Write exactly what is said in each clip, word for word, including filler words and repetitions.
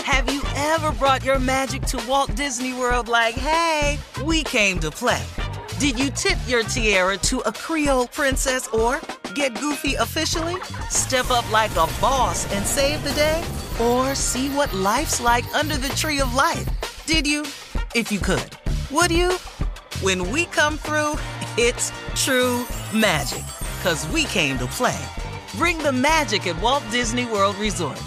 Have you ever brought your magic to Walt Disney World like, hey, we came to play? Did you tip your tiara to a Creole princess or get goofy officially? Step up like a boss and save the day? Or see what life's like under the tree of life? Did you? If you could. Would you? When we come through, it's true magic. 'Cause we came to play. Bring the magic at Walt Disney World Resort.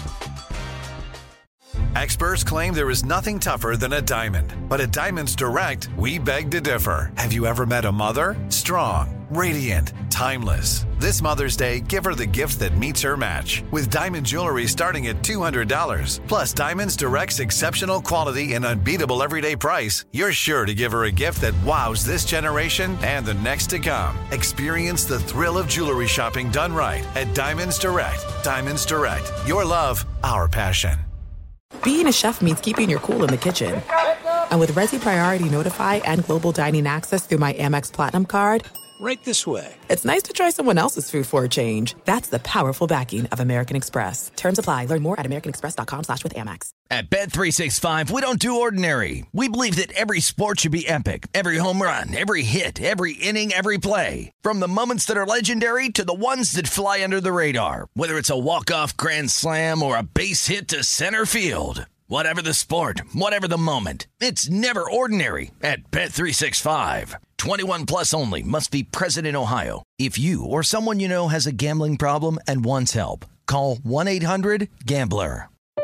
Experts claim there is nothing tougher than a diamond. But at Diamonds Direct, we beg to differ. Have you ever met a mother? Strong, radiant, timeless. This Mother's Day, give her the gift that meets her match. With diamond jewelry starting at two hundred dollars. Plus Diamonds Direct's exceptional quality and unbeatable everyday price, you're sure to give her a gift that wows this generation and the next to come. Experience the thrill of jewelry shopping done right at Diamonds Direct. Diamonds Direct. Your love, our passion. Being a chef means keeping your cool in the kitchen. And with Resi Priority Notify and Global Dining Access through my Amex Platinum card, right this way. It's nice to try someone else's food for a change. That's the powerful backing of American Express. Terms apply. Learn more at americanexpress.com slash with Amex. At Bet three sixty-five, we don't do ordinary. We believe that every sport should be epic. Every home run, every hit, every inning, every play. From the moments that are legendary to the ones that fly under the radar. Whether it's a walk-off grand slam or a base hit to center field. Whatever the sport, whatever the moment, it's never ordinary at Bet three sixty-five. twenty-one plus only. Must be present in Ohio. If you or someone you know has a gambling problem and wants help, call one eight hundred gambler.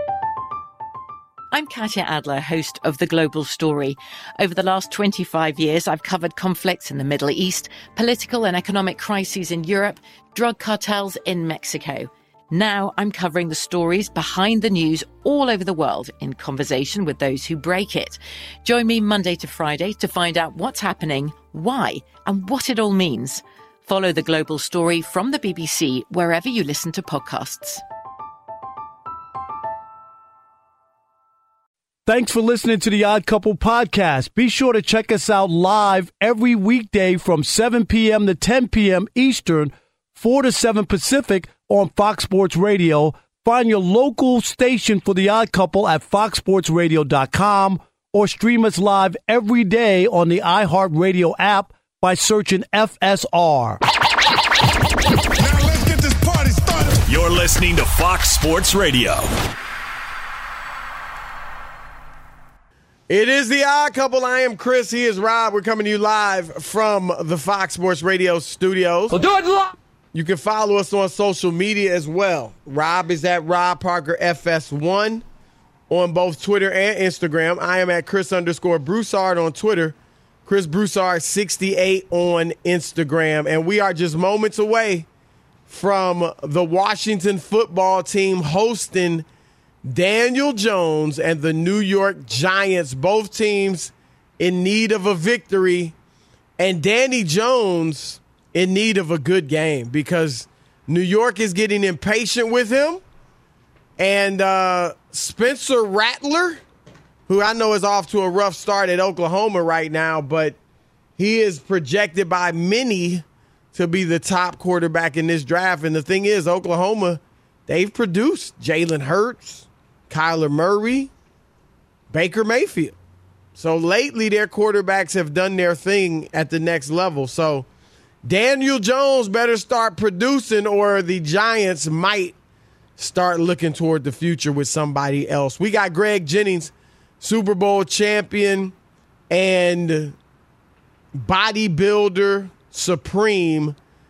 I'm Katya Adler, host of The Global Story. Over the last twenty-five years, I've covered conflicts in the Middle East, political and economic crises in Europe, drug cartels in Mexico. Now I'm covering the stories behind the news all over the world in conversation with those who break it. Join me Monday to Friday to find out what's happening, why, and what it all means. Follow The Global Story from the B B C wherever you listen to podcasts. Thanks for listening to the Odd Couple podcast. Be sure to check us out live every weekday from seven p.m. to ten p.m. Eastern, four to seven Pacific on Fox Sports Radio. Find your local station for the Odd Couple at fox sports radio dot com or stream us live every day on the iHeartRadio app by searching F S R. Now let's get this party started. You're listening to Fox Sports Radio. It is the Odd Couple. I am Chris. He is Rob. We're coming to you live from the Fox Sports Radio studios. We'll do it live. You can follow us on social media as well. Rob is at Rob Parker F S one on both Twitter and Instagram. I am at Chris underscore Broussard on Twitter. Chris Broussard sixty-eight on Instagram. And we are just moments away from the Washington football team hosting Daniel Jones and the New York Giants, both teams in need of a victory, and Danny Jones in need of a good game because New York is getting impatient with him. And uh, Spencer Rattler, who I know is off to a rough start at Oklahoma right now, but he is projected by many to be the top quarterback in this draft. And the thing is, Oklahoma, they've produced Jalen Hurts, Kyler Murray, Baker Mayfield. So lately their quarterbacks have done their thing at the next level. So Daniel Jones better start producing or the Giants might start looking toward the future with somebody else. We got Greg Jennings, Super Bowl champion and bodybuilder supreme.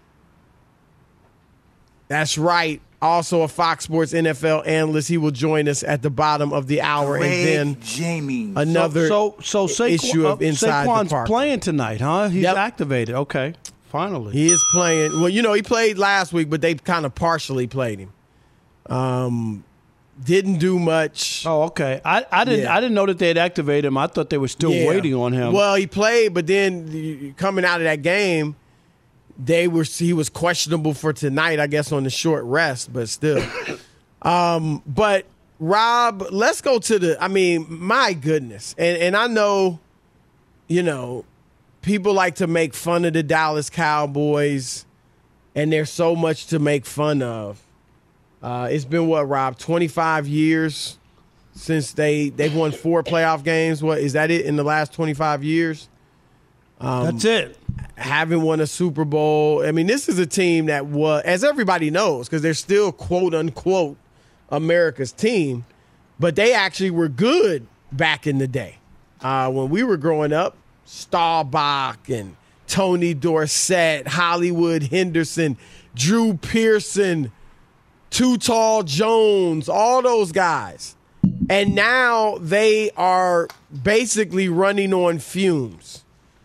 That's right. Also a Fox Sports N F L analyst. He will join us at the bottom of the hour. Greg and then Jamie. another so, so, so issue Saquon, of Inside Saquon's the Park. playing tonight, huh? He's Yep. activated. Okay, finally. He is playing. Well, you know, he played last week, but they kind of partially played him. Um, didn't do much. Oh, okay. I, I didn't Yeah. I didn't know that they had activated him. I thought they were still Yeah. waiting on him. Well, he played, but then coming out of that game, they were he was questionable for tonight, I guess, on the short rest, but still. um, but Rob, let's go to the. I mean, my goodness, and and I know, you know, people like to make fun of the Dallas Cowboys, and there's so much to make fun of. Uh, it's been what, Rob, twenty-five years since they they've won four playoff games. What is that? It in the last twenty-five years. Um, That's it. Haven't won a Super Bowl. I mean, this is a team that was, as everybody knows, because they're still quote unquote America's team, but they actually were good back in the day uh, when we were growing up. Staubach and Tony Dorsett, Hollywood Henderson, Drew Pearson, Too Tall Jones, all those guys. And now they are basically running on fumes.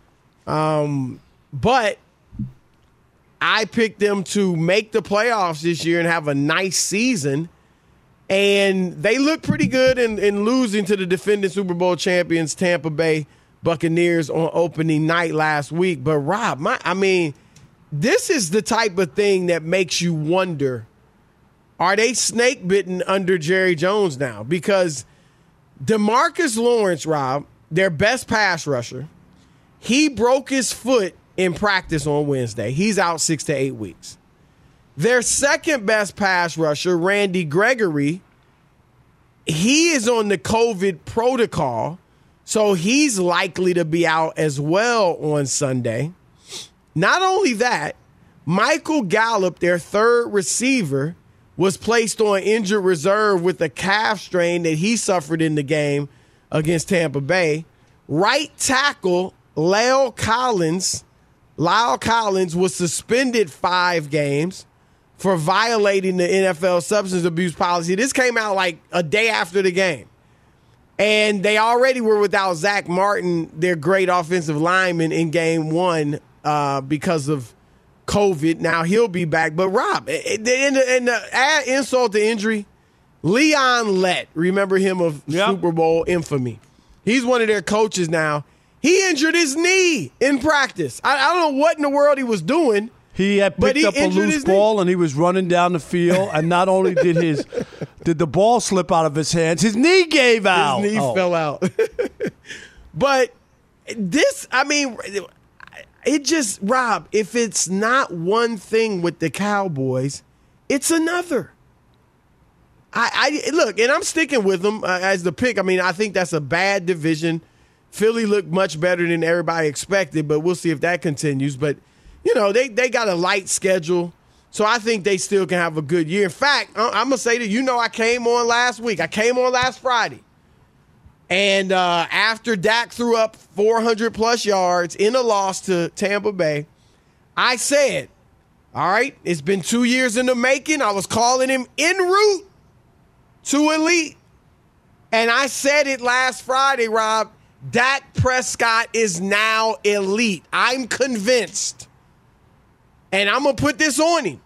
Um, but I picked them to make the playoffs this year and have a nice season. And they look pretty good in, in losing to the defending Super Bowl champions, Tampa Bay Buccaneers, on opening night last week. But, Rob, my, I mean, this is the type of thing that makes you wonder, are they snake bitten under Jerry Jones now? Because DeMarcus Lawrence, Rob, their best pass rusher, he broke his foot in practice on Wednesday. He's out six to eight weeks. Their second best pass rusher, Randy Gregory, he is on the COVID protocol, so he's likely to be out as well on Sunday. Not only that, Michael Gallup, their third receiver, was placed on injured reserve with a calf strain that he suffered in the game against Tampa Bay. Right tackle Lyle Collins, Lyle Collins was suspended five games for violating the N F L substance abuse policy. This came out like a day after the game. And they already were without Zach Martin, their great offensive lineman, in game one uh, because of COVID. Now he'll be back. But, Rob, in the, in the add insult to injury, Leon Lett, remember him of yep. Super Bowl infamy. He's one of their coaches now. He injured his knee in practice. I, I don't know what in the world he was doing. He had picked he up a loose ball knee. And he was running down the field. And not only did his did the ball slip out of his hands, his knee gave out. His knee oh. fell out. But this, I mean, it just, Rob, if it's not one thing with the Cowboys, it's another. I, I look, and I'm sticking with them uh, as the pick. I mean, I think that's a bad division. Philly looked much better than everybody expected, but we'll see if that continues. But, you know, they, they got a light schedule, so I think they still can have a good year. In fact, I'm going to say that, you know, I came on last week. I came on last Friday. And uh, after Dak threw up four hundred plus yards in a loss to Tampa Bay, I said, all right, it's been two years in the making. I was calling him en route to elite. And I said it last Friday, Rob. Dak Prescott is now elite. I'm convinced. And I'm going to put this on him.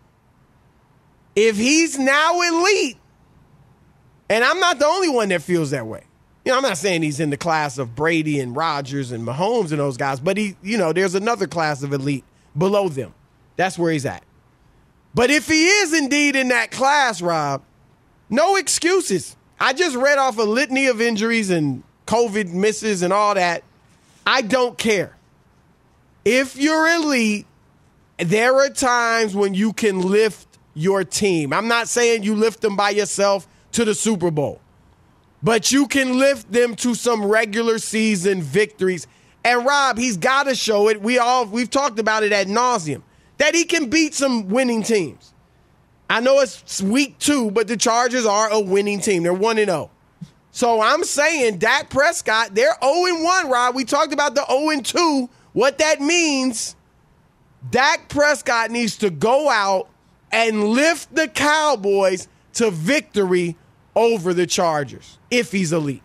If he's now elite, and I'm not the only one that feels that way. You know, I'm not saying he's in the class of Brady and Rodgers and Mahomes and those guys, but he, you know, there's another class of elite below them. That's where he's at. But if he is indeed in that class, Rob, no excuses. I just read off a litany of injuries and COVID misses and all that. I don't care. If you're elite, there are times when you can lift your team. I'm not saying you lift them by yourself to the Super Bowl, but you can lift them to some regular season victories. And Rob, he's got to show it. We all we've talked about it ad nauseum that he can beat some winning teams. I know it's week two, but the Chargers are a winning team. They're one and oh. So I'm saying Dak Prescott, they're oh and one, Rob. We talked about the oh and two. What that means, Dak Prescott needs to go out and lift the Cowboys to victory over the Chargers if he's elite.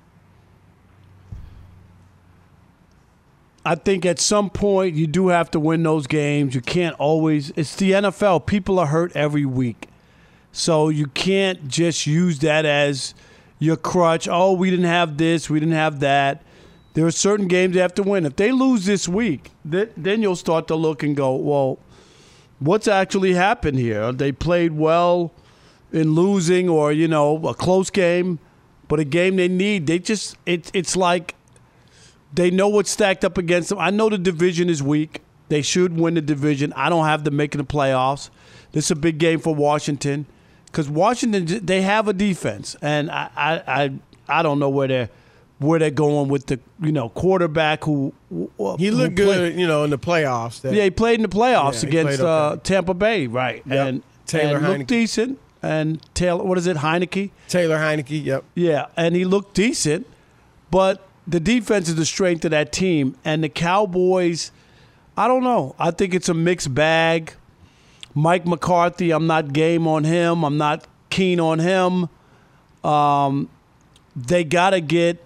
I think at some point you do have to win those games. You can't always – it's the N F L. People are hurt every week. So you can't just use that as – your crutch. Oh, we didn't have this, we didn't have that. There are certain games they have to win. If they lose this week, th- then you'll start to look and go, well, what's actually happened here? They played well in losing, or, you know, a close game, but a game they need. They just, it, it's like they know what's stacked up against them. I know the division is weak. They should win the division. I don't have them making the playoffs. This is a big game for Washington. Because Washington, they have a defense, and I, I, I don't know where they're where they're going with the you know quarterback who he looked who good, played, you know, in the playoffs. That, yeah, he played in the playoffs yeah, against okay. uh, Tampa Bay, right? Yep. And Taylor and Heineke. looked decent. And Taylor, what is it, Heineke? Taylor Heineke, yep. Yeah, and he looked decent, but the defense is the strength of that team. And the Cowboys, I don't know. I think it's a mixed bag. Mike McCarthy, I'm not game on him. I'm not keen on him. Um, they got to get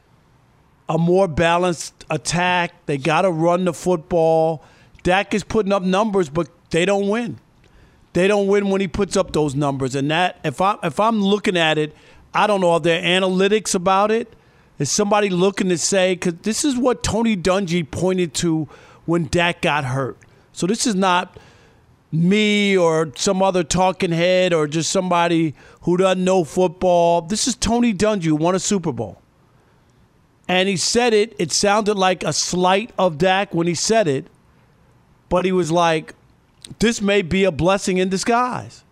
a more balanced attack. They got to run the football. Dak is putting up numbers, but they don't win. They don't win when he puts up those numbers. And that, if I if I'm looking at it, I don't know, are there analytics about it? Is somebody looking to say, because this is what Tony Dungy pointed to when Dak got hurt. So this is not me or some other talking head or just somebody who doesn't know football. This is Tony Dungy who won a Super Bowl. And he said it, it sounded like a slight of Dak when he said it, but he was like, this may be a blessing in disguise.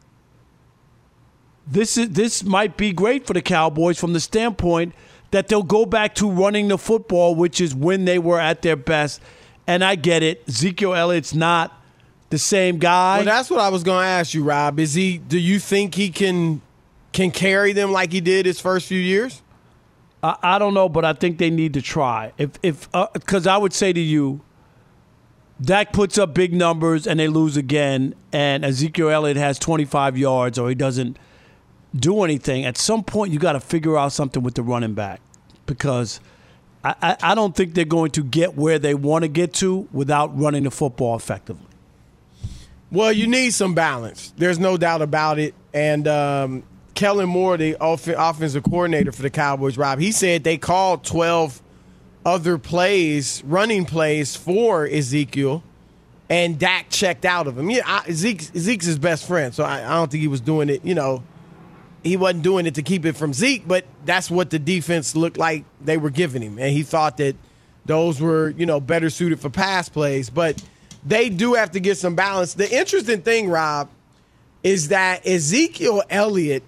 This is this might be great for the Cowboys from the standpoint that they'll go back to running the football, which is when they were at their best. And I get it. Ezekiel Elliott's not the same guy. Well, that's what I was going to ask you, Rob. Is he? Do you think he can can carry them like he did his first few years? I, I don't know, but I think they need to try. If if because uh, I would say to you, Dak puts up big numbers and they lose again, and Ezekiel Elliott has twenty-five yards or he doesn't do anything. At some point, you got to figure out something with the running back because I, I, I don't think they're going to get where they want to get to without running the football effectively. Well, you need some balance. There's no doubt about it. And um, Kellen Moore, the off- offensive coordinator for the Cowboys, Rob, he said they called twelve other plays, running plays for Ezekiel, and Dak checked out of him. Yeah, I, Zeke, Zeke's his best friend, so I, I don't think he was doing it, you know, he wasn't doing it to keep it from Zeke, but that's what the defense looked like they were giving him, and he thought that those were, you know, better suited for pass plays, but they do have to get some balance. The interesting thing, Rob, is that Ezekiel Elliott,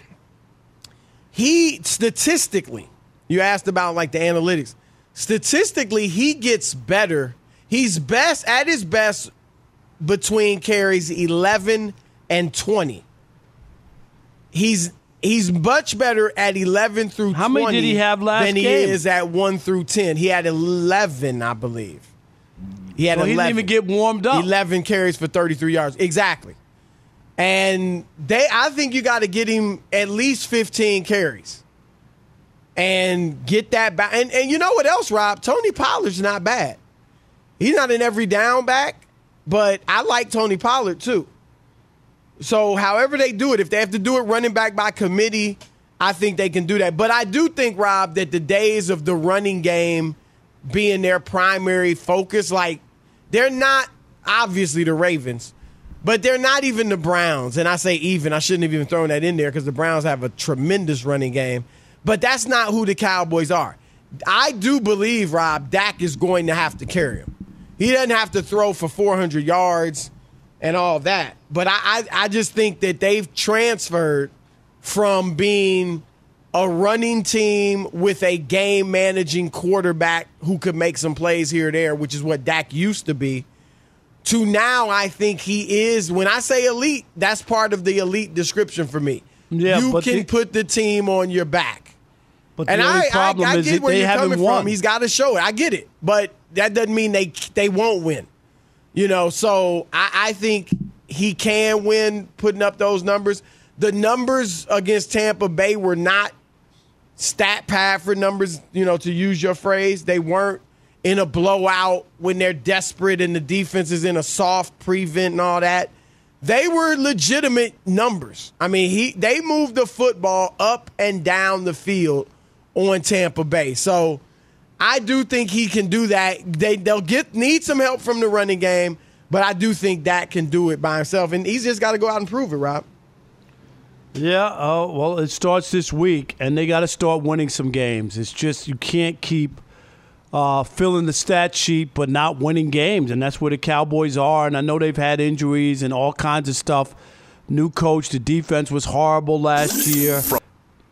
he statistically, you asked about like the analytics, statistically, he gets better. He's best at his best between carries eleven and twenty. He's he's much better at eleven through How twenty. How many did he have last than he game? is at one through ten. He had eleven, I believe. He had well, eleven. He didn't even get warmed up. eleven carries for thirty-three yards. Exactly. And they, I think you got to get him at least fifteen carries. And get that back. And, and you know what else, Rob? Tony Pollard's not bad. He's not an every down back, but I like Tony Pollard too. So however they do it, if they have to do it running back by committee, I think they can do that. But I do think, Rob, that the days of the running game being their primary focus, like they're not obviously the Ravens, but they're not even the Browns. And I say even, I shouldn't have even thrown that in there because the Browns have a tremendous running game. But that's not who the Cowboys are. I do believe, Rob, Dak is going to have to carry him. He doesn't have to throw for four hundred yards and all that. But I, I, I just think that they've transferred from being a running team with a game-managing quarterback who could make some plays here or there, which is what Dak used to be, to now I think he is, when I say elite, that's part of the elite description for me. Yeah, you but can the, put the team on your back. But and the only I, problem I, I is get that where they you're haven't coming won. from. He's got to show it. I get it. But that doesn't mean they they won't win. You know, so I, I think he can win putting up those numbers. The numbers against Tampa Bay were not stat pad for numbers, you know, to use your phrase. They weren't in a blowout when they're desperate and the defense is in a soft prevent and all that. They were legitimate numbers. I mean, he they moved the football up and down the field on Tampa Bay. So I do think he can do that. They, they'll get need some help from the running game, but I do think Dak can do it by himself. And he's just got to go out and prove it, Rob. Yeah, oh, well, it starts this week, and they got to start winning some games. It's just you can't keep uh, filling the stat sheet but not winning games, and that's where the Cowboys are. And I know they've had injuries and all kinds of stuff. New coach, the defense was horrible last year.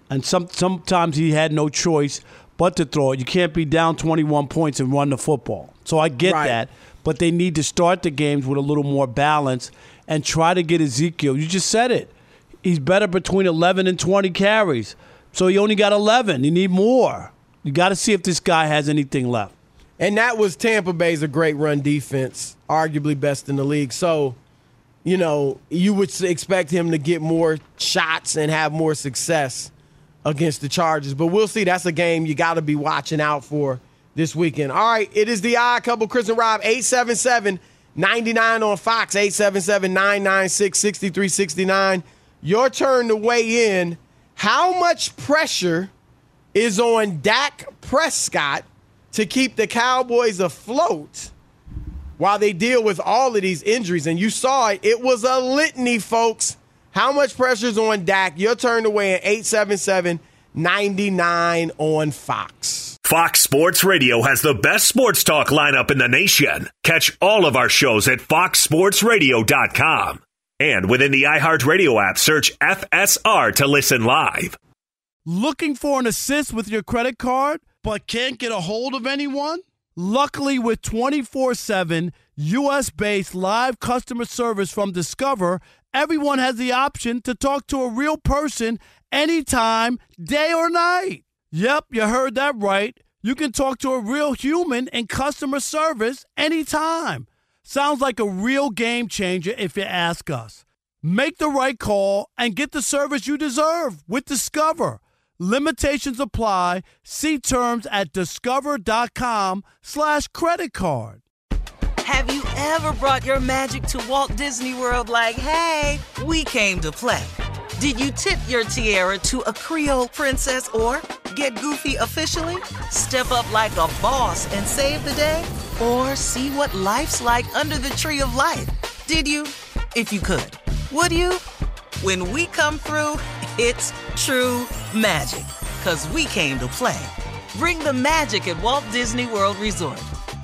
And some sometimes he had no choice but to throw it. You can't be down twenty-one points and run the football. So I get right. that. But they need to start the games with a little more balance and try to get Ezekiel. You just said it. He's better between eleven and twenty carries. So he only got eleven. You need more. You got to see if this guy has anything left. And that was Tampa Bay's a great run defense, arguably best in the league. So, you know, you would expect him to get more shots and have more success against the Chargers. But we'll see. That's a game you got to be watching out for this weekend. All right, it is the Odd Couple, Chris and Rob, eight seven seven, nine nine on Fox, eight seven seven, nine nine six, six three six nine. Your turn to weigh in. How much pressure is on Dak Prescott to keep the Cowboys afloat while they deal with all of these injuries? And you saw it. It was a litany, folks. How much pressure is on Dak? Your turn to weigh in, eight seven seven, nine nine on Fox. Fox Sports Radio has the best sports talk lineup in the nation. Catch all of our shows at fox sports radio dot com. And within the iHeartRadio app, search F S R to listen live. Looking for an assist with your credit card, but can't get a hold of anyone? Luckily, with twenty-four seven U S-based live customer service from Discover, everyone has the option to talk to a real person anytime, day or night. Yep, you heard that right. You can talk to a real human in customer service anytime. Sounds like a real game changer if you ask us. Make the right call and get the service you deserve with Discover. Limitations apply. See terms at discover.com slash credit card. Have you ever brought your magic to Walt Disney World like, hey, we came to play? Did you tip your tiara to a Creole princess or get goofy officially? Step up like a boss and save the day? Or see what life's like under the tree of life? Did you? If you could. Would you? When we come through, it's true magic. 'Cause we came to play. Bring the magic at Walt Disney World Resort.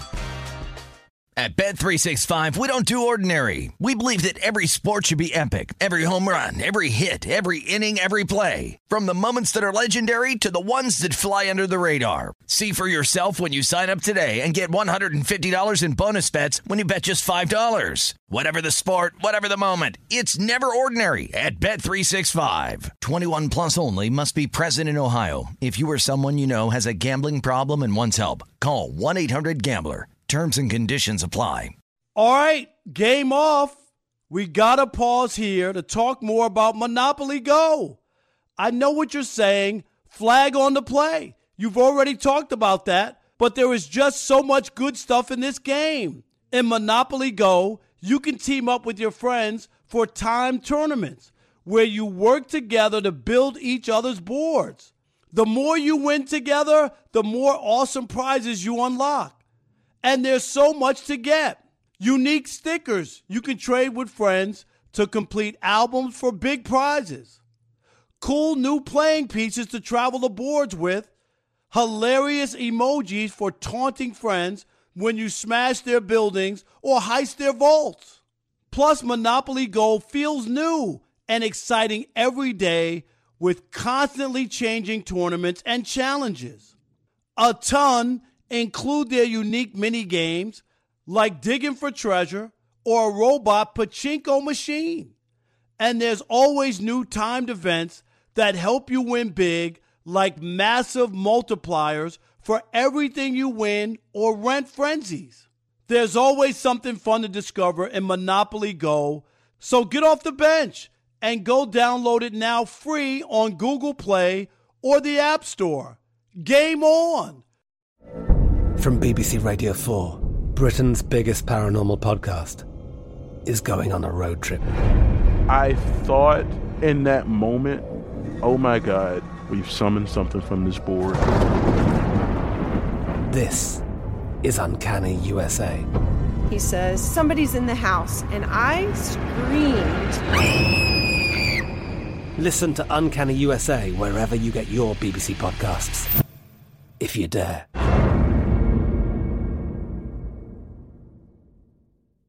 At Bet three sixty-five, we don't do ordinary. We believe that every sport should be epic. Every home run, every hit, every inning, every play. From the moments that are legendary to the ones that fly under the radar. See for yourself when you sign up today and get one hundred fifty dollars in bonus bets when you bet just five dollars. Whatever the sport, whatever the moment, it's never ordinary at Bet three sixty-five. twenty-one plus only. Must be present in Ohio. If you or someone you know has a gambling problem and wants help, call one eight hundred gambler. Terms and conditions apply. All right, game off. We got to pause here to talk more about Monopoly Go. I know what you're saying. Flag on the play. You've already talked about that, but there is just so much good stuff in this game. In Monopoly Go, you can team up with your friends for timed tournaments where you work together to build each other's boards. The more you win together, the more awesome prizes you unlock. And there's so much to get. Unique stickers you can trade with friends to complete albums for big prizes. Cool new playing pieces to travel the boards with. Hilarious emojis for taunting friends when you smash their buildings or heist their vaults. Plus, Monopoly Go feels new and exciting every day with constantly changing tournaments and challenges. A ton include their unique mini games like digging for treasure or a robot pachinko machine. And there's always new timed events that help you win big, like massive multipliers for everything you win or rent frenzies. There's always something fun to discover in Monopoly Go, so get off the bench and go download it now free on Google Play or the App Store. Game on! From B B C Radio four, Britain's biggest paranormal podcast is going on a road trip. I thought in that moment, oh my God, we've summoned something from this board. This is Uncanny U S A. He says, somebody's in the house, and I screamed. Listen to Uncanny U S A wherever you get your B B C podcasts, if you dare.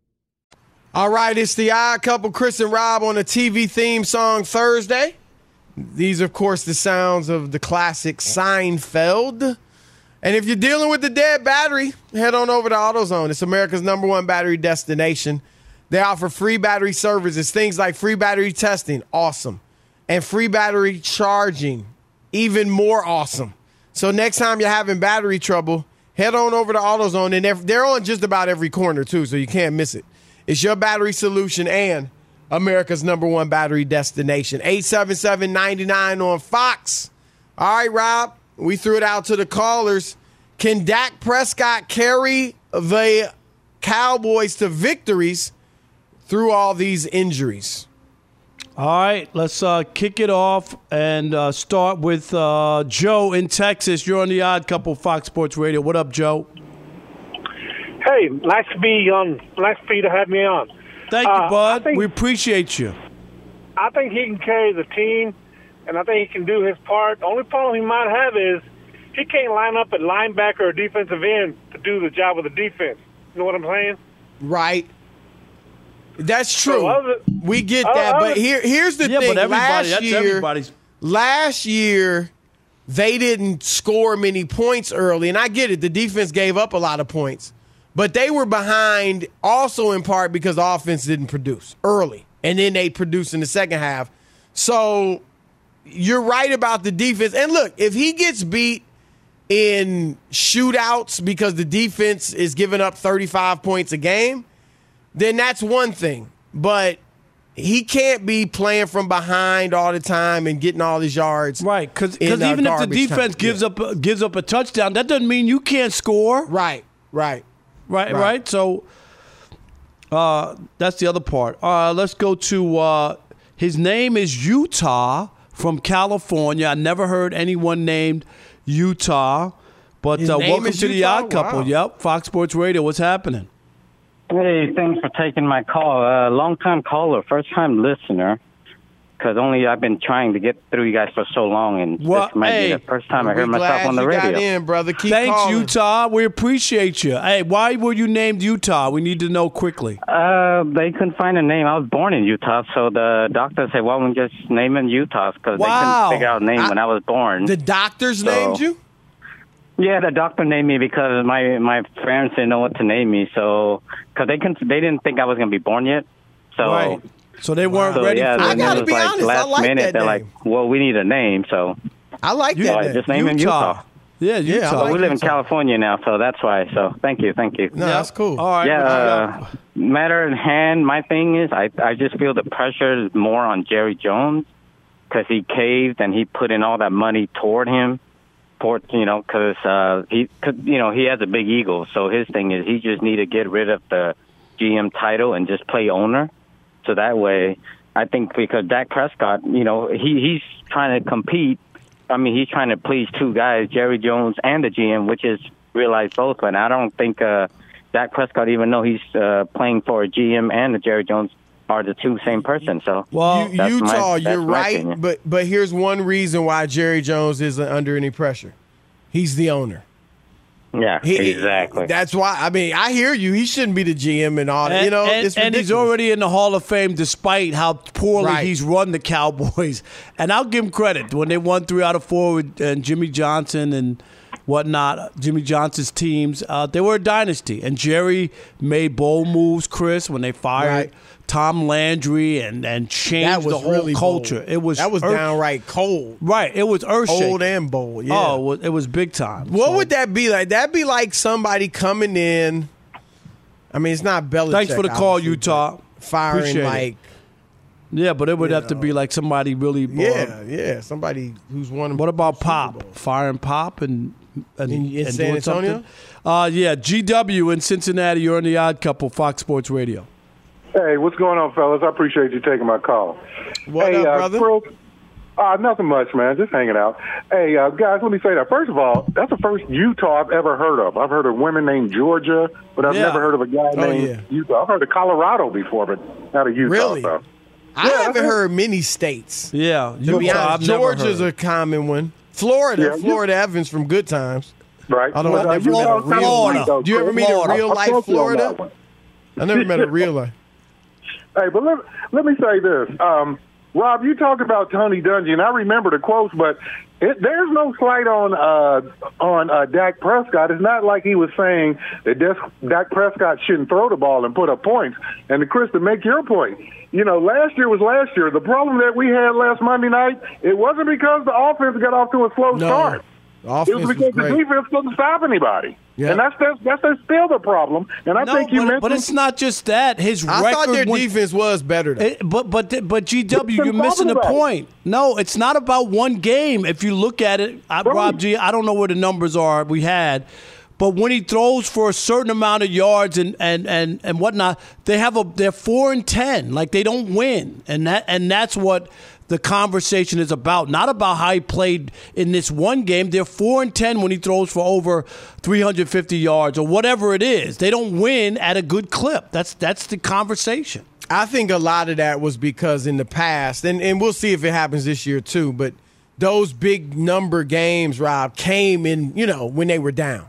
All right, it's the Odd Couple, Chris and Rob on a T V theme song Thursday. These, of course, the sounds of the classic Seinfeld. And if you're dealing with the dead battery, head on over to AutoZone. It's America's number one battery destination. They offer free battery services, things like free battery testing, awesome, and free battery charging, even more awesome. So next time you're having battery trouble, head on over to AutoZone, and they're, they're on just about every corner, too, so you can't miss it. It's your battery solution and America's number one battery destination. eight seven seven, nine nine on Fox. All right, Rob, we threw it out to the callers. Can Dak Prescott carry the Cowboys to victories through all these injuries? All right, let's uh, kick it off and uh, start with uh, Joe in Texas. You're on the Odd Couple, Fox Sports Radio. What up, Joe? Hey, nice to be on. Nice for you to have me on. Thank you, uh, bud. Think, we appreciate you. I think he can carry the team, and I think he can do his part. The only problem he might have is he can't line up at linebacker or defensive end to do the job of the defense. You know what I'm saying? Right. That's true. So other, we get that, other, but here, here's the yeah, thing. But everybody, last that's year, everybody's. last year, they didn't score many points early, and I get it. The defense gave up a lot of points. But they were behind also in part because the offense didn't produce early, and then they produced in the second half. So you're right about the defense. And look, if he gets beat in shootouts because the defense is giving up thirty-five points a game, then that's one thing. But he can't be playing from behind all the time and getting all his yards. Right, because uh, even if the defense time. gives yeah. up uh, gives up a touchdown, that doesn't mean you can't score. Right, right. Right, right, right. So uh, that's the other part. Uh, let's go to uh, his name is Utah from California. I never heard anyone named Utah, but uh, welcome to the Odd Couple. Wow. Yep, Fox Sports Radio. What's happening? Hey, thanks for taking my call. Uh, long-time caller, first-time listener, because only I've been trying to get through you guys for so long, and well, this might hey, be the first time I heard myself on the radio. Got in, brother. Keep Thanks, calling. Utah. We appreciate you. Hey, why were you named Utah? We need to know quickly. Uh, they couldn't find a name. I was born in Utah, so the doctor said, well, we just name it Utah, because wow. they couldn't figure out a name I, when I was born. The doctors so, named you? Yeah, the doctor named me because my my parents didn't know what to name me, so because they couldn't, they didn't think I was going to be born yet. So. Right. So they weren't so, ready yeah, for it. I gotta was be like honest, last I like minute, that they're name. like, well, we need a name, so I like that. so name. I just name Utah. him Utah. Yeah, Utah. Yeah, I So like we live Utah. in California now, so that's why. So thank you, thank you. No, that's cool. All right. Yeah, uh, matter in hand, my thing is I, I just feel the pressure is more on Jerry Jones because he caved and he put in all that money toward him. For, you know, because uh, he, could, you know, he has a big ego. So his thing is he just need to get rid of the G M title and just play owner. So that way, I think because Dak Prescott, you know, he he's trying to compete. I mean, he's trying to please two guys, Jerry Jones and the G M, which is realize both. But I don't think uh, Dak Prescott even know he's uh, playing for a G M and the Jerry Jones are the two same person. So well, you, Utah, my, you're right. Opinion. But but here's one reason why Jerry Jones isn't under any pressure. He's the owner. Yeah, he, exactly. That's why. I mean, I hear you. He shouldn't be the G M and all that. And, you know, and, it's and he's already in the Hall of Fame, despite how poorly right. he's run the Cowboys. And I'll give him credit when they won three out of four with and Jimmy Johnson and whatnot. Jimmy Johnson's teams, uh, they were a dynasty. And Jerry made bold moves, Chris, when they fired right. Tom Landry and, and changed the whole really culture. Bold. It was that was earth- downright cold. Right, it was earth-shaking. Old and bold. Yeah. Oh, it was, it was big time. What so. would that be like? That'd be like somebody coming in. I mean, it's not Belichick. Thanks for the call, Utah. Firing Appreciate like. It. Yeah, but it would have know. to be like somebody really. Yeah, uh, yeah, somebody who's won. What about Pop? Firing Pop and and, in, in and San doing Antonio? Something? Uh, yeah, G W in Cincinnati. You're on the Odd Couple, Fox Sports Radio. Hey, what's going on, fellas? I appreciate you taking my call. What hey, up, uh, brother? Bro, uh, nothing much, man. Just hanging out. Hey, uh, guys, let me say that. First of all, that's the first Utah I've ever heard of. I've heard of women named Georgia, but I've yeah. never heard of a guy oh, named yeah. Utah. I've heard of Colorado before, but not a Utah. Really? So. I yeah, haven't heard many states. Yeah, to be honest, Georgia's a common one. Florida, yeah, Florida Evans from Good Times. Right. Although well, I never met a real Florida. Do you ever meet a real life Florida? I never met a real life. Hey, but let, let me say this. Um, Rob, you talk about Tony Dungy, and I remember the quotes, but it, there's no slight on uh, on uh, Dak Prescott. It's not like he was saying that Des- Dak Prescott shouldn't throw the ball and put up points. And to Chris, to make your point, you know, last year was last year. The problem that we had last Monday night, it wasn't because the offense got off to a slow no. start. The offense it was because was the defense couldn't stop anybody. Yeah. And that's, that's that's that's still the problem. And I no, think you but, mentioned, but it's not just that. His I record. thought their when, defense was better. Though. It, but but but G W, What you're you missing the talking about? point. No, it's not about one game. If you look at it, I, Rob G, I don't know where the numbers are we had, but when he throws for a certain amount of yards and and and and whatnot, they have a they're four and ten. Like they don't win, and that and that's what the conversation is about. Not about how he played in this one game. They're four and ten when he throws for over three hundred fifty yards or whatever it is. They don't win at a good clip. That's that's the conversation. I think a lot of that was because in the past, and, and we'll see if it happens this year too, but those big number games, Rob, came in, you know, when they were down.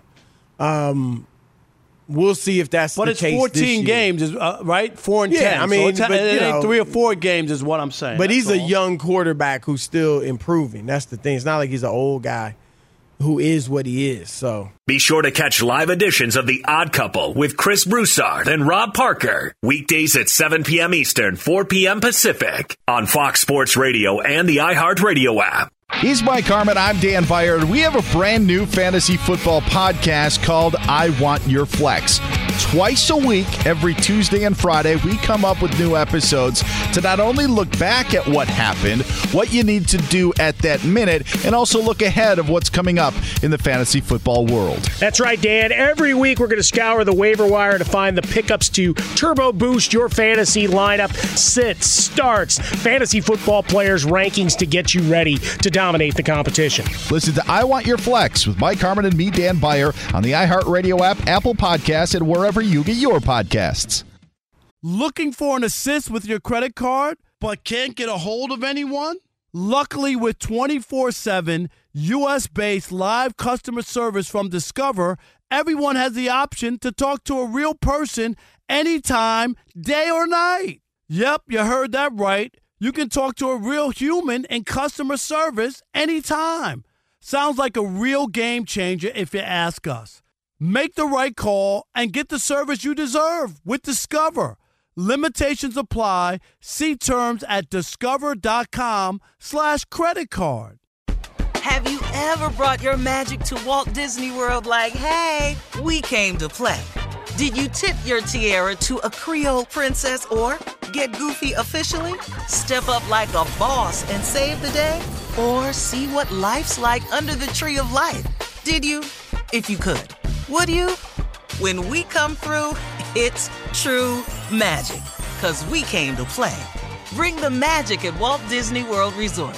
Um, we'll see if that's but the it's case fourteen this year. games, is uh, right? Four and Yeah, ten. I mean, so it's, but, it you ain't know, three or four games is what I'm saying. But That's he's a all. young quarterback who's still improving. That's the thing. It's not like he's an old guy who is what he is. So Be sure to catch live editions of The Odd Couple with Chris Broussard and Rob Parker. Weekdays at seven p.m. Eastern, four p.m. Pacific on Fox Sports Radio and the iHeartRadio app. He's Mike Harmon. I'm Dan Byard. We have a brand new fantasy football podcast called I Want Your Flex. Twice a week, every Tuesday and Friday, we come up with new episodes to not only look back at what happened, what you need to do at that minute, and also look ahead of what's coming up in the fantasy football world. That's right, Dan. Every week we're going to scour the waiver wire to find the pickups to turbo boost your fantasy lineup, sits, starts, fantasy football players' rankings to get you ready to dominate the competition. Listen to I Want Your Flex with Mike Harmon and me, Dan Byer, on the iHeartRadio app, Apple Podcasts, and wherever you get your podcasts. Looking for an assist with your credit card, but can't get a hold of anyone? Luckily, with twenty-four seven U S-based live customer service from Discover, everyone has the option to talk to a real person anytime, day or night. Yep, you heard that right. You can talk to a real human in customer service anytime. Sounds like a real game changer if you ask us. Make the right call and get the service you deserve with Discover. Limitations apply. See terms at discover.com slash credit card. Have you ever brought your magic to Walt Disney World like, hey, we came to play? Did you tip your tiara to a Creole princess or get goofy officially? Step up like a boss and save the day? Or see what life's like under the tree of life? Did you? If you could. Would you? When we come through, it's true magic. 'Cause we came to play. Bring the magic at Walt Disney World Resort.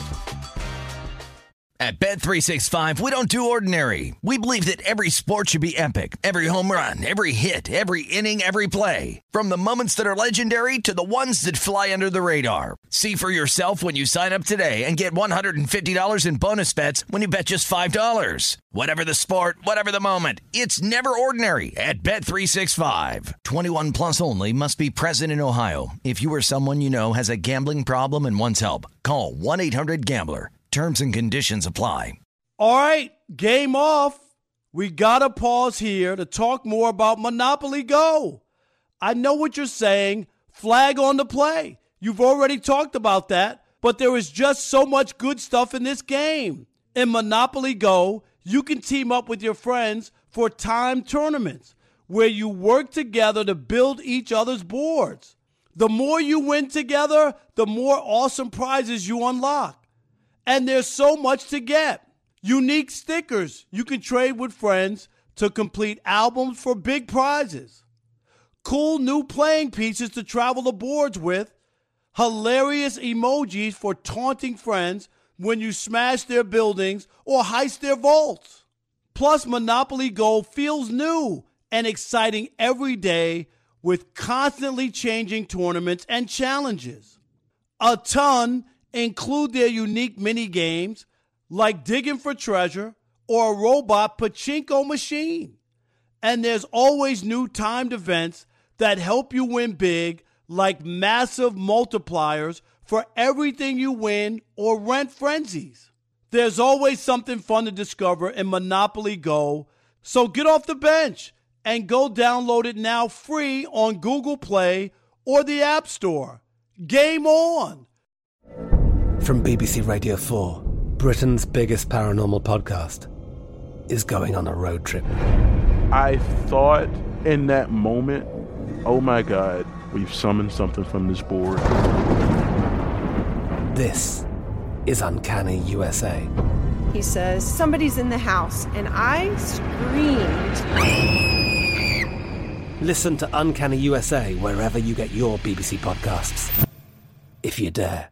At Bet three sixty-five, we don't do ordinary. We believe that every sport should be epic. Every home run, every hit, every inning, every play. From the moments that are legendary to the ones that fly under the radar. See for yourself when you sign up today and get one hundred fifty dollars in bonus bets when you bet just five dollars. Whatever the sport, whatever the moment, it's never ordinary at Bet three sixty-five. twenty-one plus only. Must be present in Ohio. If you or someone you know has a gambling problem and wants help, call one eight hundred gambler. Terms and conditions apply. All right, game off. We got to pause here to talk more about Monopoly Go. I know what you're saying. Flag on the play. You've already talked about that, but there is just so much good stuff in this game. In Monopoly Go, you can team up with your friends for timed tournaments where you work together to build each other's boards. The more you win together, the more awesome prizes you unlock. And there's so much to get. Unique stickers you can trade with friends to complete albums for big prizes. Cool new playing pieces to travel the boards with. Hilarious emojis for taunting friends when you smash their buildings or heist their vaults. Plus, Monopoly Go feels new and exciting every day with constantly changing tournaments and challenges. A ton include their unique mini games like digging for treasure or a robot pachinko machine. And there's always new timed events that help you win big, like massive multipliers for everything you win or rent frenzies. There's always something fun to discover in Monopoly Go, so get off the bench and go download it now free on Google Play or the App Store. Game on! From B B C Radio four, Britain's biggest paranormal podcast is going on a road trip. I thought in that moment, oh my God, we've summoned something from this board. This is Uncanny U S A. He says, somebody's in the house, and I screamed. Listen to Uncanny U S A wherever you get your B B C podcasts, if you dare.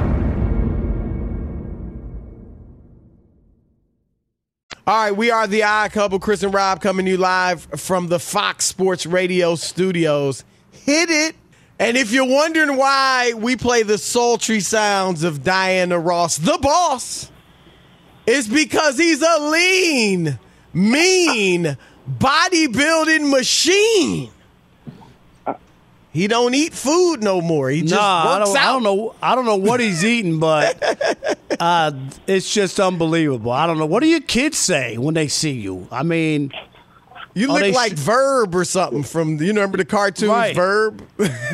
All right, we are the Odd Couple. Chris and Rob coming to you live from the Fox Sports Radio studios. Hit it. And if you're wondering why we play the sultry sounds of Diana Ross, the boss, it's because he's a lean, mean, bodybuilding machine. He don't eat food no more. He just nah, works I don't, out. I don't know. I don't know what he's eating, but uh, it's just unbelievable. I don't know. What do your kids say when they see you? I mean, you look like sh- Verb or something from you remember the cartoons right. Verb.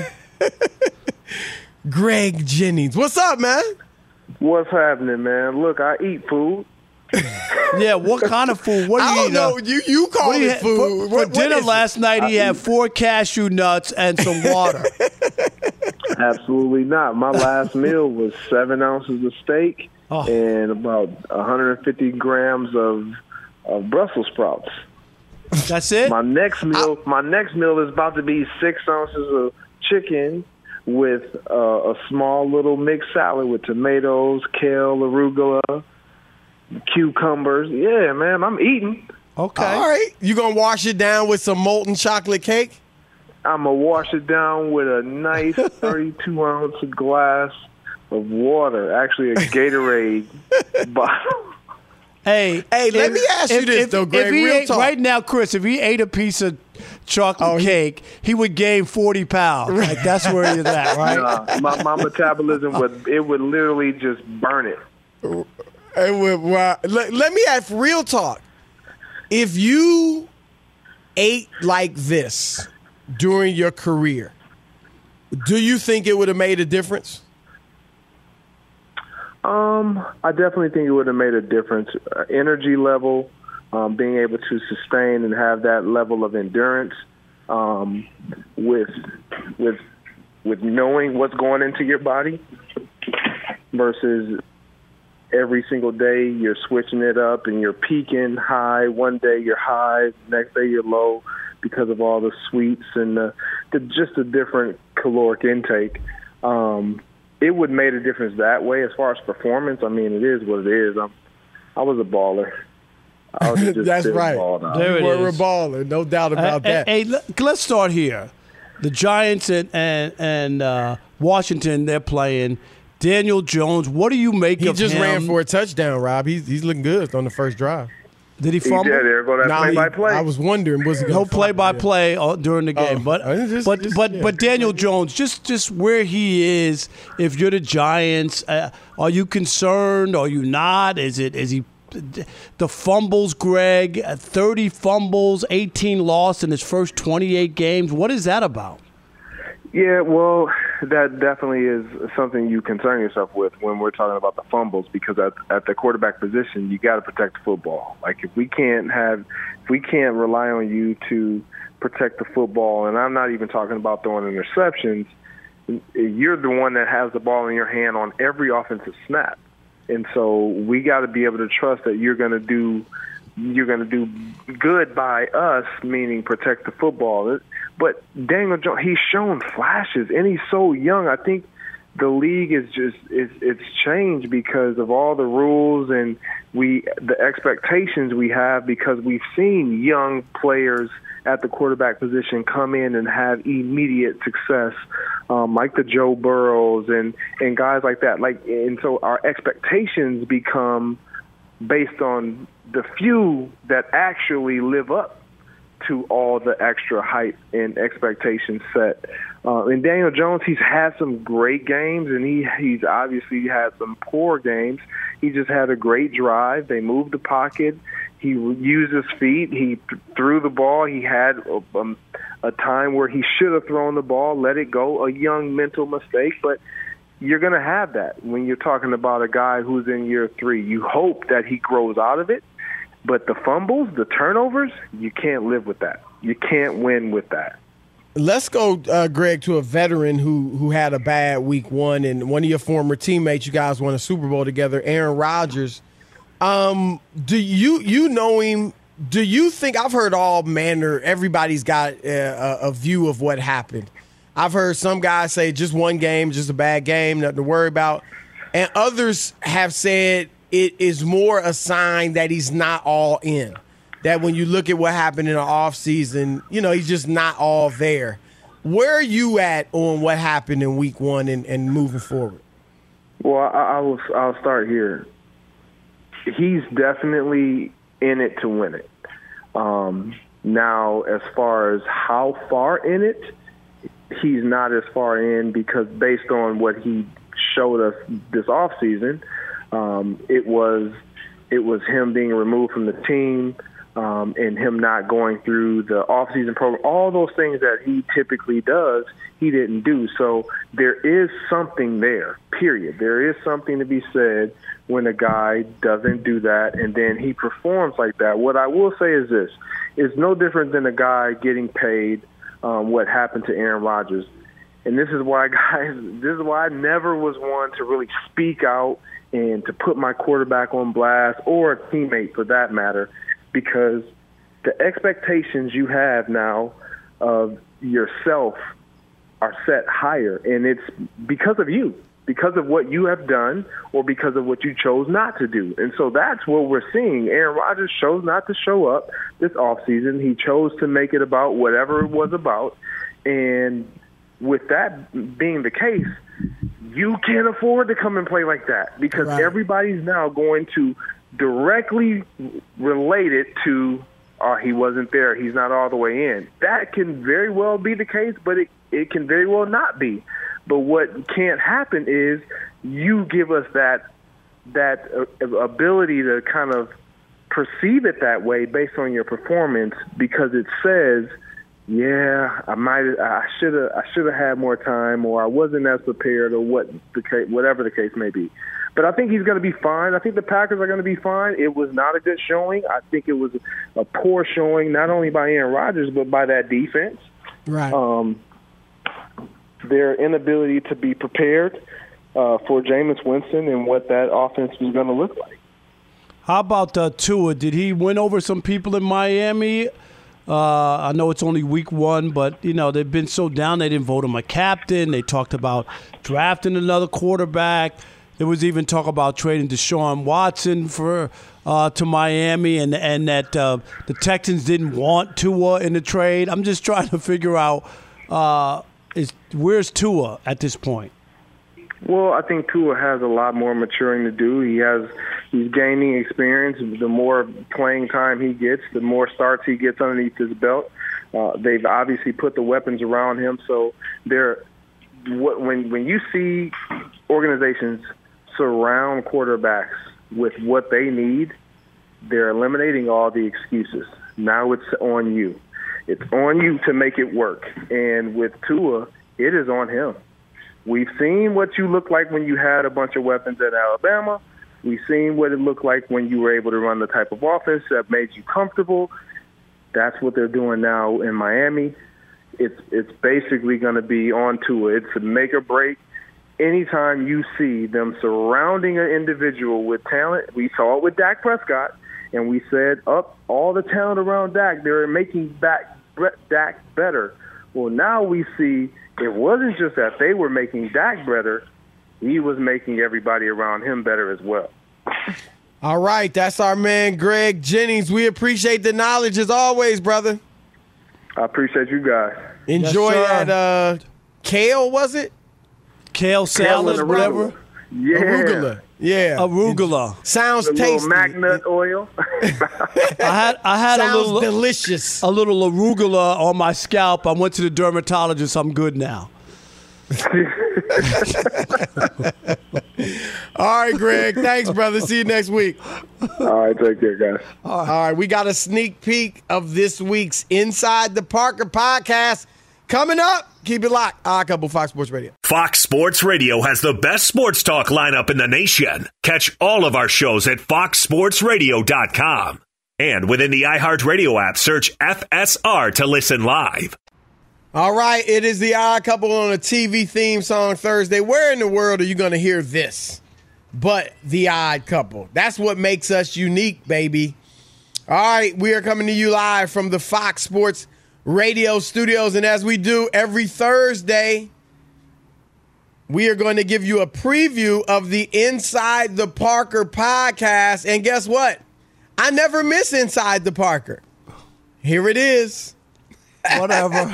Greg Jennings, what's up, man? What's happening, man? Look, I eat food. Yeah, what kind of food? What do you I don't eat? know. You you call it ha- food. For, what, for dinner what last it? night, he I had eat. four cashew nuts and some water. Absolutely not. My last meal was seven ounces of steak oh. and about one hundred fifty grams of of Brussels sprouts. That's it. My next meal, I, my next meal is about to be six ounces of chicken with uh, a small little mixed salad with tomatoes, kale, arugula, cucumbers. Yeah, man, I'm eating. Okay. All right. You going to wash it down with some molten chocolate cake? I'm going to wash it down with a nice thirty-two ounce glass of water. Actually, a Gatorade bottle. Hey, hey, let if, me ask if, you this, if, though, Greg. If he real ate, talk. right now, Chris, if he ate a piece of chocolate oh, cake, he, he would gain forty pounds. Like, that's where he's at, right? Nah, my, my metabolism would, it would literally just burn it. It would, well, let, let me ask real talk. If you ate like this during your career, do you think it would have made a difference? Um, I definitely think it would have made a difference. Uh, energy level, um, being able to sustain and have that level of endurance, um, with with with knowing what's going into your body versus every single day you're switching it up and you're peaking high. One day you're high, next day you're low because of all the sweets and the, the just a different caloric intake. Um, it would have made a difference that way as far as performance. I mean, it is what it is. I'm, I was a baller. I was just That's right. There you it were is. a baller, no doubt about uh, that. Hey, let's start here. The Giants and and, and uh, Washington, they're playing. Daniel Jones, what do you make he of him? He just ran for a touchdown, Rob. He's he's looking good on the first drive. Did he fumble? He did. There go that nah, play-by-play. I was wondering, was he no play-by-play yeah. during the game, oh, but just, but just, but yeah. but Daniel Jones, just just where he is. If you're the Giants, uh, are you concerned? Are you not? Is it is he the fumbles? Greg, thirty fumbles, eighteen lost in his first twenty-eight games. What is that about? Yeah, well, that definitely is something you concern yourself with when we're talking about the fumbles, because at, at the quarterback position, you got to protect the football. Like if we can't have, if we can't rely on you to protect the football, and I'm not even talking about throwing interceptions, you're the one that has the ball in your hand on every offensive snap, and so we got to be able to trust that you're going to do, you're going to do good by us, meaning protect the football. But Daniel Jones, he's shown flashes, and he's so young. I think the league is just it's, it's changed because of all the rules and we the expectations we have, because we've seen young players at the quarterback position come in and have immediate success, um, like the Joe Burrows and, and guys like that. Like, and so our expectations become based on the few that actually live up to all the extra hype and expectations set. Uh, and Daniel Jones, he's had some great games, and he he's obviously had some poor games. He just had a great drive. They moved the pocket. He used his feet. He th- threw the ball. He had a, um, a time where he should have thrown the ball, let it go, a young mental mistake. But you're going to have that when you're talking about a guy who's in year three. You hope that he grows out of it. But the fumbles, the turnovers, you can't live with that. You can't win with that. Let's go, uh, Greg, to a veteran who who had a bad week one, and one of your former teammates. You guys won a Super Bowl together, Aaron Rodgers. Um, do you you know him? Do you think I've heard all manner? Everybody's got a, a view of what happened. I've heard some guys say just one game, just a bad game, nothing to worry about, and others have said it is more a sign that he's not all in. That when you look at what happened in the offseason, you know, he's just not all there. Where are you at on what happened in week one and, and moving forward? Well, I, I will, I'll start here. He's definitely in it to win it. Um, now, as far as how far in it, he's not as far in because based on what he showed us this offseason, um, it was it was him being removed from the team. Um, and him not going through the offseason program, all those things that he typically does, he didn't do. So there is something there, period. There is something to be said when a guy doesn't do that and then he performs like that. What I will say is this. It's no different than a guy getting paid um, what happened to Aaron Rodgers. And this is why, guys, this is why I never was one to really speak out and to put my quarterback on blast or a teammate for that matter, because the expectations you have now of yourself are set higher, and it's because of you, because of what you have done or because of what you chose not to do. And so that's what we're seeing. Aaron Rodgers chose not to show up this offseason. He chose to make it about whatever it was about. And with that being the case, you can't afford to come and play like that because right. everybody's now going to directly related to, oh, he wasn't there, he's not all the way in. That can very well be the case, but it, it can very well not be. But what can't happen is you give us that that uh, ability to kind of perceive it that way based on your performance because it says, yeah, I might, I should have, I should have had more time, or I wasn't as prepared, or what the case, whatever the case may be. But I think he's going to be fine. I think the Packers are going to be fine. It was not a good showing. I think it was a poor showing, not only by Aaron Rodgers, but by that defense. Right. Um, their inability to be prepared uh, for Jameis Winston and what that offense was going to look like. How about uh, Tua? Did he win over some people in Miami? Uh, I know it's only week one, but, you know, they've been so down they didn't vote him a captain. They talked about drafting another quarterback. There was even talk about trading Deshaun Watson for uh, to Miami, and and that uh, the Texans didn't want Tua in the trade. I'm just trying to figure out uh, is where's Tua at this point? Well, I think Tua has a lot more maturing to do. He has he's gaining experience. The more playing time he gets, the more starts he gets underneath his belt. Uh, they've obviously put the weapons around him, so they're when when you see organizations surround quarterbacks with what they need, they're eliminating all the excuses. Now it's on you. It's on you to make it work. And with Tua, it is on him. We've seen what you look like when you had a bunch of weapons at Alabama. We've seen what it looked like when you were able to run the type of offense that made you comfortable. That's what they're doing now in Miami. It's it's basically going to be on Tua. It's a make or break. Anytime you see them surrounding an individual with talent, we saw it with Dak Prescott, and we said, up all the talent around Dak, they're making back, Dak better. Well, now we see it wasn't just that they were making Dak better, he was making everybody around him better as well. All right, that's our man Greg Jennings. We appreciate the knowledge as always, brother. I appreciate you guys. Enjoy yes, that uh, kale, was it? Kale salad, whatever. Yeah. Arugula. Yeah. Arugula. Sounds A tasty. little Magnut oil. I had I had Sounds a little delicious. a little arugula on my scalp. I went to the dermatologist. I'm good now. All right, Greg. Thanks, brother. See you next week. All right, take care, guys. All right, we got a sneak peek of this week's Inside the Parker podcast coming up. Keep it locked. Odd Couple, Fox Sports Radio. Fox Sports Radio has the best sports talk lineup in the nation. Catch all of our shows at fox sports radio dot com. And within the iHeartRadio app, search F S R to listen live. All right, it is the Odd Couple on a T V theme song Thursday. Where in the world are you going to hear this but the Odd Couple? That's what makes us unique, baby. All right, we are coming to you live from the Fox Sports Radio studios, and as we do every Thursday, we are going to give you a preview of the Inside the Parker podcast. And guess what? I never miss Inside the Parker. Here it is. Whatever.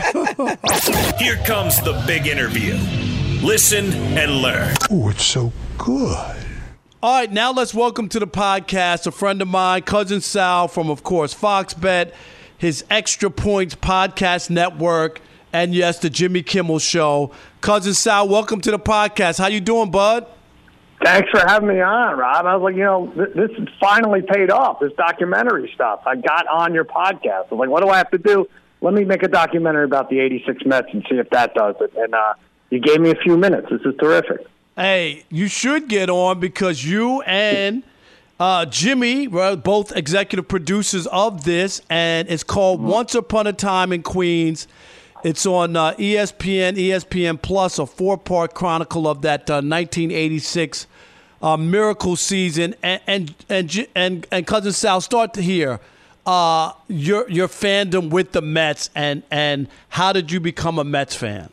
Here comes the big interview. Listen and learn. Oh, it's so good. All right, now let's welcome to the podcast a friend of mine, Cousin Sal from, of course, Fox Bet, his Extra Points podcast network, and yes, the Jimmy Kimmel Show. Cousin Sal, welcome to the podcast. How you doing, bud? Thanks for having me on, Rob. I was like, you know, th- this finally paid off, this documentary stuff. I got on your podcast. I was like, what do I have to do? Let me make a documentary about the eighty-six Mets and see if that does it. And uh, you gave me a few minutes. This is terrific. Hey, you should get on because you and uh, Jimmy were both executive producers of this, and it's called mm-hmm. Once Upon a Time in Queens. It's on uh, E S P N, E S P N Plus, a four-part chronicle of that uh, nineteen eighty-six uh, miracle season. And and and and, and Cousin Sal, start to hear uh, your your fandom with the Mets, and and how did you become a Mets fan?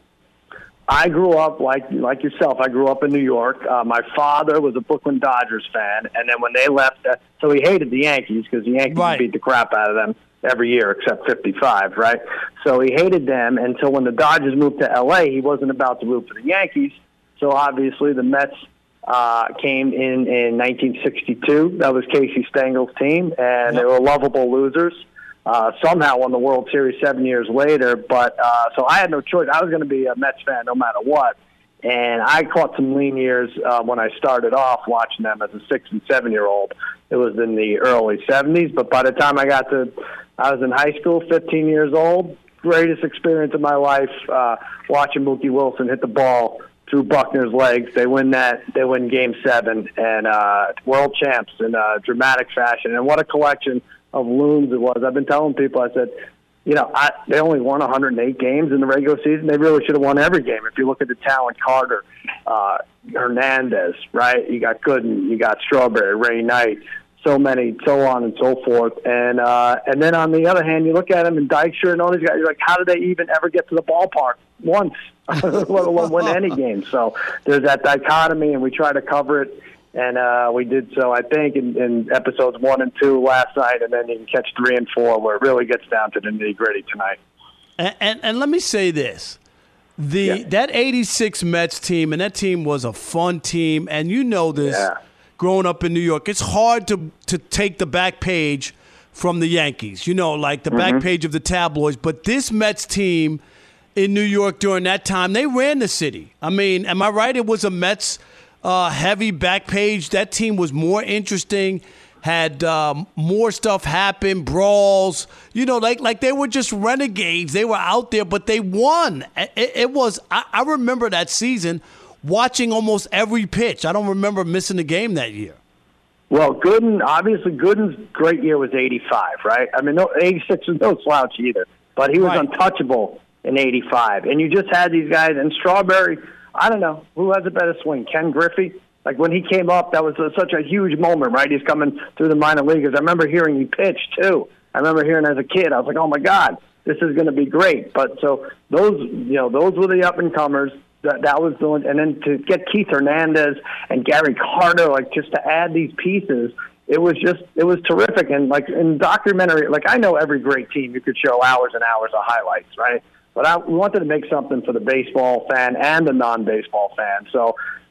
I grew up like like yourself. I grew up in New York. Uh, my father was a Brooklyn Dodgers fan, and then when they left, uh, so he hated the Yankees because the Yankees right. beat the crap out of them every year except fifty-five, right? So he hated them until when the Dodgers moved to L A, he wasn't about to root for the Yankees. So obviously the Mets uh, came in in nineteen sixty-two. That was Casey Stengel's team, and yep. they were lovable losers. Uh, somehow won the World Series seven years later. But uh, so I had no choice. I was going to be a Mets fan no matter what. And I caught some lean years uh, when I started off watching them as a six and seven year old. It was in the early seventies. But by the time I got to, I was in high school, fifteen years old. Greatest experience of my life, uh, watching Mookie Wilson hit the ball through Buckner's legs. They win that. They win Game Seven, and uh, world champs in uh, dramatic fashion. And what a collection of loons it was. I've been telling people, I said, you know, I, they only won one hundred eight games in the regular season. They really should have won every game. If you look at the talent, Carter, uh, Hernandez, right? You got Gooden, you got Strawberry, Ray Knight, so many, so on and so forth. And uh, and then on the other hand, you look at them and Dykstra and all these guys, you're like, how did they even ever get to the ballpark once, let alone win any game? So there's that dichotomy, and we try to cover it. And uh, we did so, I think, in, in episodes one and two last night, and then you can catch three and four where it really gets down to the nitty-gritty tonight. And, and, and let me say this. the yeah. That eighty-six Mets team, and that team was a fun team, and you know this yeah. growing up in New York. It's hard to, to take the back page from the Yankees, you know, like the mm-hmm. back page of the tabloids. But this Mets team in New York during that time, they ran the city. I mean, am I right? It was a Mets Uh, heavy back page. That team was more interesting, had um, more stuff happen, brawls. You know, like like they were just renegades. They were out there, but they won. It, it was. I, I remember that season, watching almost every pitch. I don't remember missing a game that year. Well, Gooden, obviously, Gooden's great year was eighty-five, right? I mean, no, eighty-six was no slouch either, but he was right. untouchable in eighty-five. And you just had these guys, and Strawberry. I don't know. Who has a better swing? Ken Griffey? Like, when he came up, that was a, such a huge moment, right? He's coming through the minor leaguers. I remember hearing he pitch, too. I remember hearing as a kid. I was like, oh, my God, this is going to be great. But so those, you know, those were the up-and-comers. That, that was the one. And then to get Keith Hernandez and Gary Carter, like, just to add these pieces, it was just, it was terrific. And, like, in documentary, like, I know every great team, you could show hours and hours of highlights, right? But I wanted to make something for the baseball fan and the non-baseball fan. So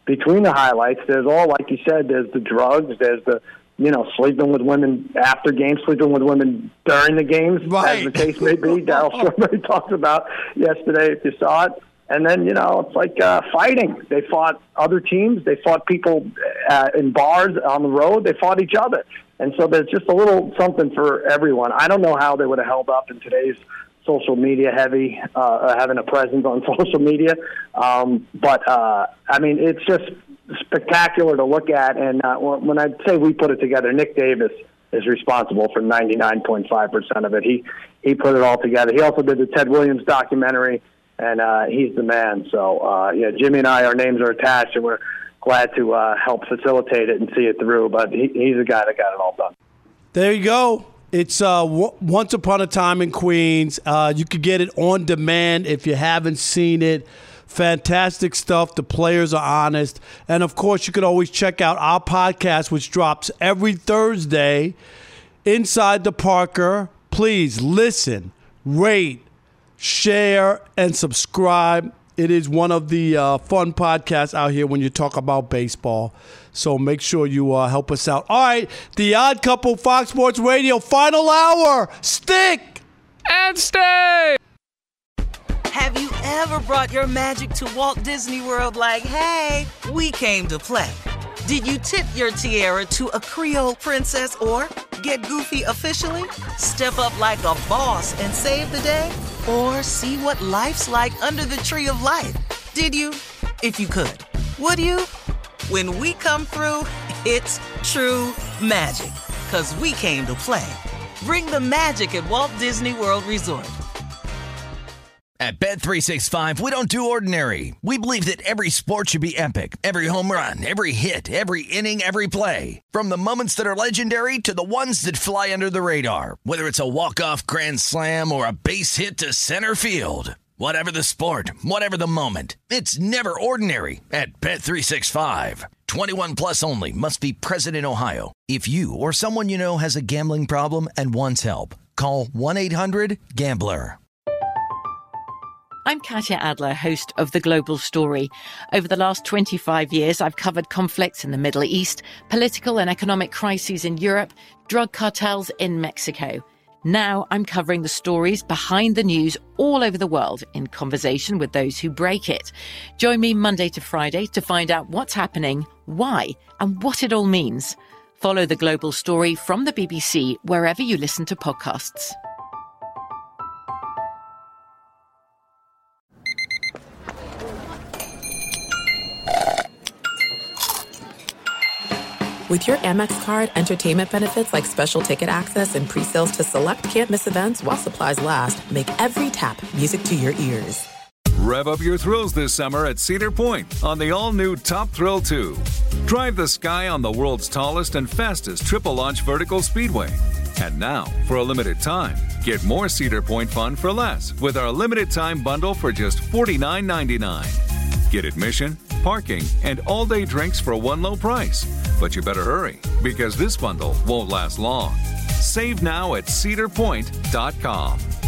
between the highlights, there's all, like you said, there's the drugs, there's the, you know, sleeping with women after games, sleeping with women during the games, right. as the case may be. Darryl Strawberry talked about yesterday, if you saw it. And then, you know, it's like uh, fighting. They fought other teams. They fought people uh, in bars on the road. They fought each other. And so there's just a little something for everyone. I don't know how they would have held up in today's social media heavy, uh, having a presence on social media. Um, but, uh, I mean, it's just spectacular to look at. And uh, when I say we put it together, Nick Davis is responsible for ninety-nine point five percent of it. He, he put it all together. He also did the Ted Williams documentary. And uh, he's the man. So, uh, yeah, Jimmy and I, our names are attached, and we're glad to uh, help facilitate it and see it through. But he, he's the guy that got it all done. There you go. It's uh, w- Once Upon a Time in Queens. Uh, you could get it on demand if you haven't seen it. Fantastic stuff. The players are honest. And, of course, you could always check out our podcast, which drops every Thursday, Inside the Parker. Please listen, rate, share, and subscribe. It is one of the uh, fun podcasts out here when you talk about baseball. So make sure you uh, help us out. All right, The Odd Couple, Fox Sports Radio, final hour. Stick and stay. Have you ever brought your magic to Walt Disney World like, hey, we came to play? Did you tip your tiara to a Creole princess or get goofy officially? Step up like a boss and save the day? Or see what life's like under the tree of life? Did you? If you could. Would you? When we come through, it's true magic. 'Cause we came to play. Bring the magic at Walt Disney World Resort. At Bet three sixty-five, we don't do ordinary. We believe that every sport should be epic. Every home run, every hit, every inning, every play. From the moments that are legendary to the ones that fly under the radar. Whether it's a walk-off grand slam or a base hit to center field. Whatever the sport, whatever the moment. It's never ordinary at Bet three sixty-five. twenty-one plus only. Must be present in Ohio. If you or someone you know has a gambling problem and wants help, call one eight hundred gambler. I'm Katya Adler, host of The Global Story. Over the last twenty-five years, I've covered conflicts in the Middle East, political and economic crises in Europe, drug cartels in Mexico. Now I'm covering the stories behind the news all over the world in conversation with those who break it. Join me Monday to Friday to find out what's happening, why, and what it all means. Follow The Global Story from the B B C wherever you listen to podcasts. With your Amex card, entertainment benefits like special ticket access and pre-sales to select can't-miss events while supplies last make every tap music to your ears. Rev up your thrills this summer at Cedar Point on the all-new Top Thrill two. Drive the sky on the world's tallest and fastest triple-launch vertical speedway. And now, for a limited time, get more Cedar Point fun for less with our limited-time bundle for just forty-nine ninety-nine. Get admission, parking, and all-day drinks for one low price. But you better hurry, because this bundle won't last long. Save now at cedar point dot com.